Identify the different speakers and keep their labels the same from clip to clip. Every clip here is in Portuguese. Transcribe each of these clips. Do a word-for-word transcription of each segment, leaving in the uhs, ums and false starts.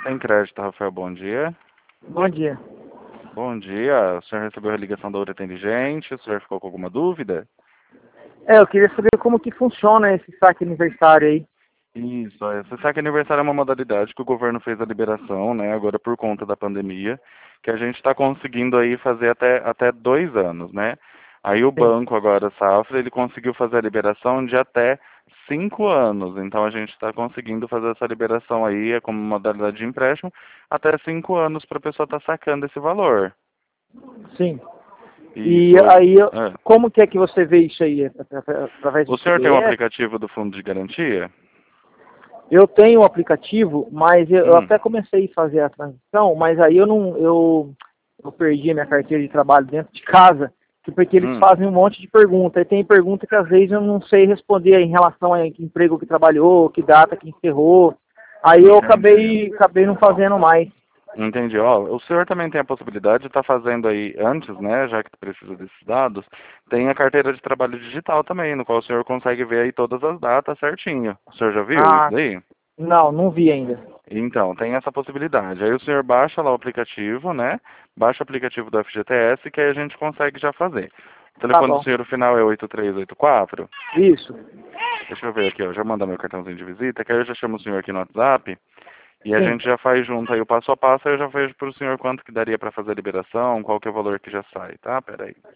Speaker 1: Tem crédito, Rafael, bom dia.
Speaker 2: Bom dia.
Speaker 1: Bom dia, o senhor recebeu a ligação da Ouro Inteligente, o senhor ficou com alguma dúvida?
Speaker 2: É, eu queria saber como que funciona esse saque aniversário aí.
Speaker 1: Isso, é, você sabe que aniversário é uma modalidade que o governo fez a liberação, né, agora por conta da pandemia, que a gente está conseguindo aí fazer até, até dois anos, né? Aí o
Speaker 2: Sim.
Speaker 1: banco agora, Safra, ele conseguiu fazer a liberação de até cinco anos, então a gente está conseguindo fazer essa liberação aí, é como modalidade de empréstimo, até cinco anos para a pessoa estar sacando esse valor.
Speaker 2: Sim.
Speaker 1: Isso,
Speaker 2: E
Speaker 1: hoje.
Speaker 2: aí, eu-
Speaker 1: É.
Speaker 2: como que é que você vê isso aí? Atra- atra- Através
Speaker 1: O
Speaker 2: do
Speaker 1: senhor tem um
Speaker 2: C P F?
Speaker 1: aplicativo do Fundo de Garantia?
Speaker 2: Eu tenho o aplicativo, mas eu, eu
Speaker 1: Hum,
Speaker 2: até comecei a fazer a transição, mas aí eu não, eu, eu perdi a minha carteira de trabalho dentro de casa, que- porque eles
Speaker 1: hum,
Speaker 2: fazem um monte de perguntas. E tem pergunta que às vezes eu não sei responder em relação a que emprego que trabalhou, que data que encerrou. Aí eu
Speaker 1: entendi.
Speaker 2: acabei, acabei não fazendo mais.
Speaker 1: Entendi. Ó, o senhor também tem a possibilidade de estar fazendo aí antes, né, já que precisa desses dados, tem a carteira de trabalho digital também, no qual o senhor consegue ver aí todas as datas certinho. O senhor já viu isso
Speaker 2: Ah,
Speaker 1: daí?
Speaker 2: não, não vi ainda.
Speaker 1: Então, tem essa possibilidade. Aí o senhor baixa lá o aplicativo, né? Baixa o aplicativo do F G T S, que aí a gente consegue já fazer. O
Speaker 2: Tá
Speaker 1: telefone do
Speaker 2: bom.
Speaker 1: senhor, o final é oito três oito quatro.
Speaker 2: Isso.
Speaker 1: Deixa eu ver aqui, ó. Já mandar meu cartãozinho de visita, que aí eu já chamo o senhor aqui no WhatsApp. E a
Speaker 2: Sim.
Speaker 1: gente já faz junto aí o passo a passo, aí eu já vejo para o senhor quanto que daria para fazer a liberação, qual que é o valor que já sai, tá? Pera aí.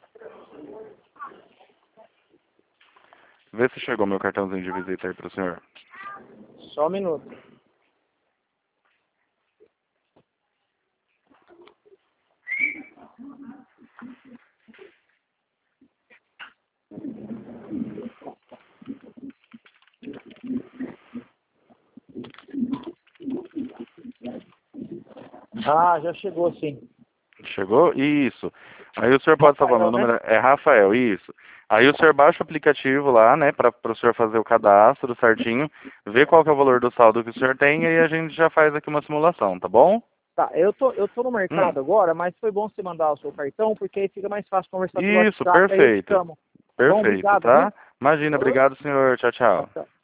Speaker 1: Vê se chegou meu cartãozinho de visita aí para o senhor.
Speaker 2: Só um minuto. Ah, já chegou sim.
Speaker 1: Chegou? Isso. Aí o senhor pode salvar meu
Speaker 2: Rafael, né?
Speaker 1: número, é Rafael, isso. Aí o senhor baixa o aplicativo lá, né, para o senhor fazer o cadastro certinho, ver qual que é o valor do saldo que o senhor tem, e aí a gente já faz aqui uma simulação, tá bom?
Speaker 2: Tá, eu tô, eu tô no
Speaker 1: Hum,
Speaker 2: mercado agora, mas foi bom você mandar o seu cartão, porque aí fica mais fácil conversar pelo
Speaker 1: isso,
Speaker 2: WhatsApp, aí eu te
Speaker 1: perfeito.
Speaker 2: chamo. Tá bom?
Speaker 1: Perfeito,
Speaker 2: Obrigado, viu?
Speaker 1: tá? Imagina, obrigado senhor, tchau,
Speaker 2: Tchau,
Speaker 1: tchau.
Speaker 2: tchau.